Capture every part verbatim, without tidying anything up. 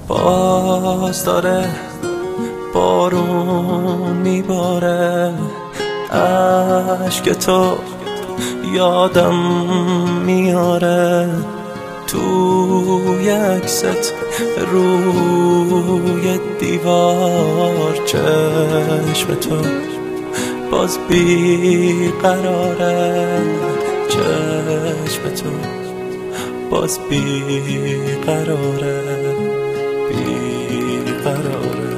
باز داره بارون میباره، عشق تو یادم میاره، توی عکست روی دیوار چشم تو باز بی قراره، چشم تو باز بی قراره، بی قراره.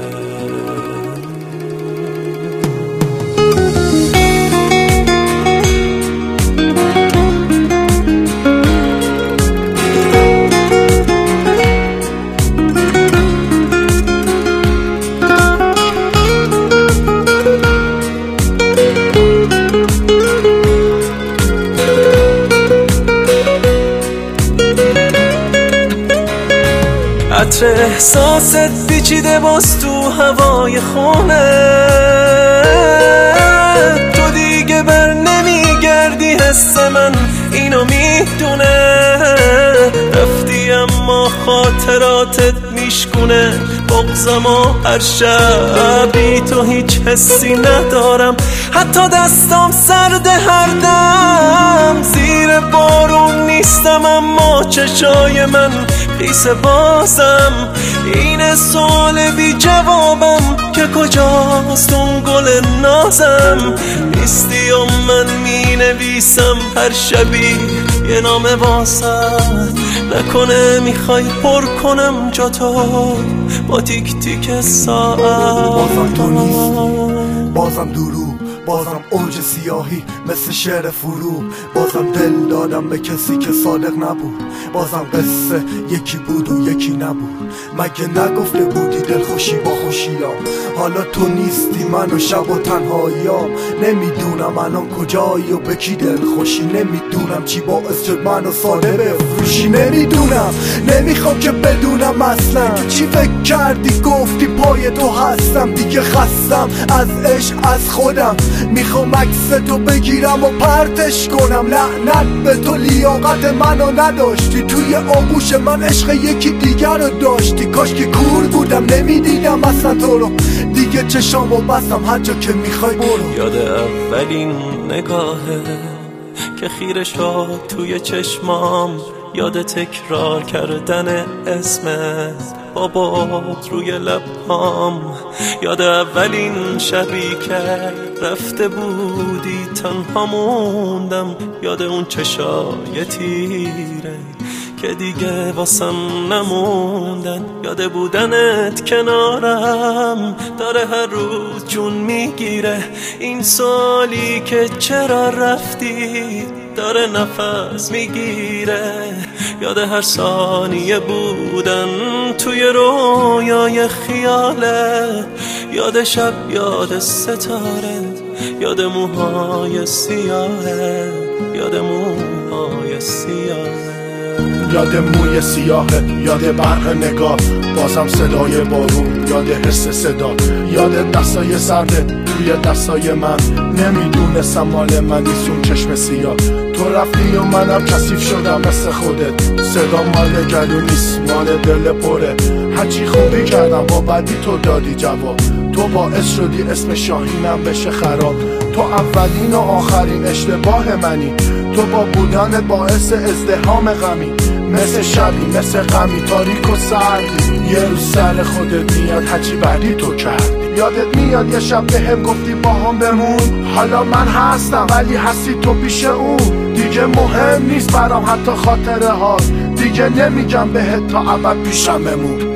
عطر احساست پیچیده باز تو هوای خونه، تو دیگه بر نمیگردی، حس من اینو میدونه، رفتی اما خاطراتت میشکونه بغضم و هر شبی تو هیچ حسی ندارم، حتی دستام سرد هر دم، زیر بارون نیستم اما چشای من خیس بازم، این سوال بی جوابم که کجاست اون گل نازم، نیستی و من می نویسم هر شبی یه نام واسط، نکنه میخوای پر کنم جا تو با تیک تیک ساعت. بازم تو نیستی، بازم درو، بازم اوج سیاهی مثل شعر فرو، بازم دل دادم به کسی که صادق نبود، بازم قصه یکی بود و یکی نبود، مگه نگفته بودی دل خوشی با خوشیام، حالا تو نیستی من و شب و تنهاییام، نمیدونم الان کجایی و به کی دل خوشی، نمیدونم چی باعث شد منو ساده بفروشی، نمیدونم نمیخوام که بدونم اصلا تو چی فکر کردی گفتی پای تو هستم، دیگه خستم از عشق از خودم، میخوام عکس تو بگیرم و پرتش کنم، لعنت به تو لیاقت منو نداشتی، توی آغوش من عشق یکی دیگر رو داشتی، کاش که کور بودم نمیدیدم اصلا تو رو، دیگه چشامو بستم هر جا که میخوای برو. یاد اولین نگاهه که خیره شد توی چشمام، یاد تکرار کردن اسمت با باد روی لبهام، یاد اولین شبی که رفته بودی تنها موندم، یاد اون چشای تیره که دیگه واسم نموندن، یاد بودنت کنارم داره هر روز جون میگیره، این سالی که چرا رفتی داره نفس میگیره، یاد هر ثانیه بودن توی رویای خیاله، یاد شب یاد ستاره، یاد موهای سیاهه، یاد موهای سیاهه، یاد موی سیاهه، یاد برق نگاه، بازم صدای بارون، یاد حس صدا، یاد دستای سرده توی دستای من، نمیدونستم مال من نیستون چشم سیاه، تو رفتی و منم کثیف شدم مثل خودت، صدا مال گلو نیست مال دل پره، هرچی خوبی کردم با بدی تو دادی جواب، تو باعث شدی اسم شاهینم بشه خراب، تو اولین و آخرین اشتباه منی، تو با بودنت باعث ازدحام غمی، مثل شبی مثل غمی تاریک و سردی، یه روز سر خودت میاد هرچی بعدی تو کردی، یادت میاد یه شب به هم گفتی با هم بمون، حالا من هستم ولی هستی تو پیش اون، دیگه مهم نیست برام حتی خاطره ها، دیگه نمیگم بهت تا ابد پیشم بمون.